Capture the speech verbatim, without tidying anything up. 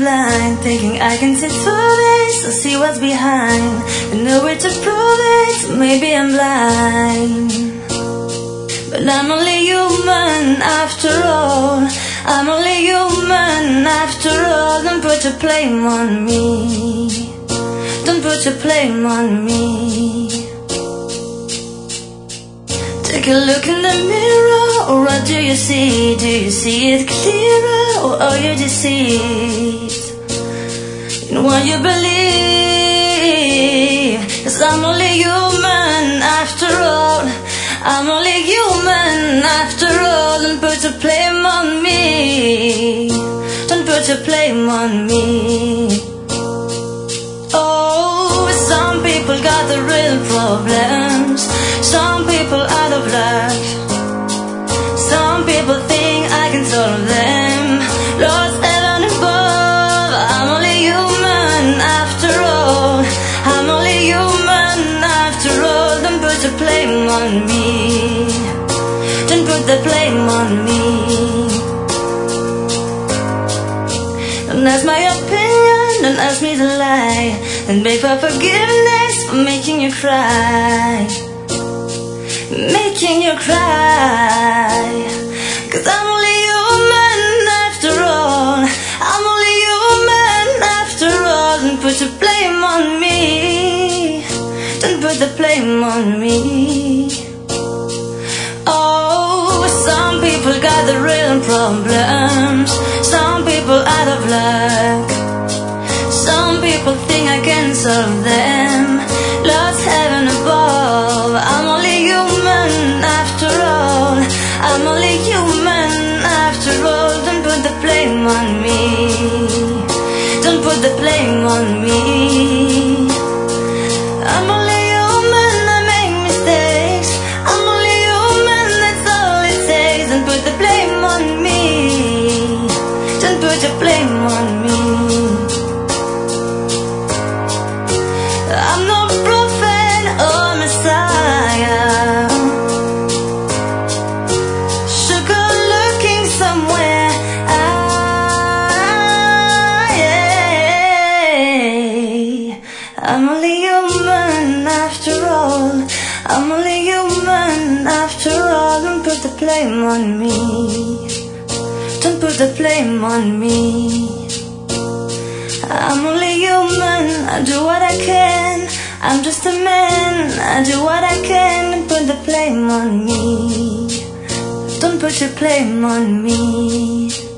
blind, thinking I can see through this, so see what's behind. And nowhere to prove it, so maybe I'm blind. But I'm only human after all. I'm only human after all. Don't put your blame on me. Don't put your blame on me. Take a look in the mirror, or what do you see? Do you see it clearer, or are you deceived in what you believe? 'Cause I'm only human after all. I'm only human after all. Don't put your blame on me. Don't put your blame on me. Oh, some people got the real problems. Some people out of luck. Some people think I can solve them. Lost heaven above. I'm only human after all. I'm only human after all. Don't put the blame on me. Don't put the blame on me. Don't ask my opinion, don't ask me to lie. And beg for forgiveness for making you cry. Making you cry. 'Cause I'm only human after all. I'm only human after all. Don't put the blame on me. Don't put the blame on me. Oh, some people got the real problems. Some people out of luck. Some people think I can solve them. Lost heaven above. I'm only human after all. I'm only human after all. Don't put the blame on me. Don't put the blame on me. I'm only human, I make mistakes. I'm only human, that's all it takes. Don't put the blame on me. Don't put the blame on me. I'm no prophet or Messiah. Sugar looking somewhere. Ah, yeah. I'm only human after all. I'm only human after all. Don't put the blame on me. Don't put the blame on me. I'm only human, I do what I can. I'm just a man, I do what I can. Don't put the blame on me. Don't put your blame on me.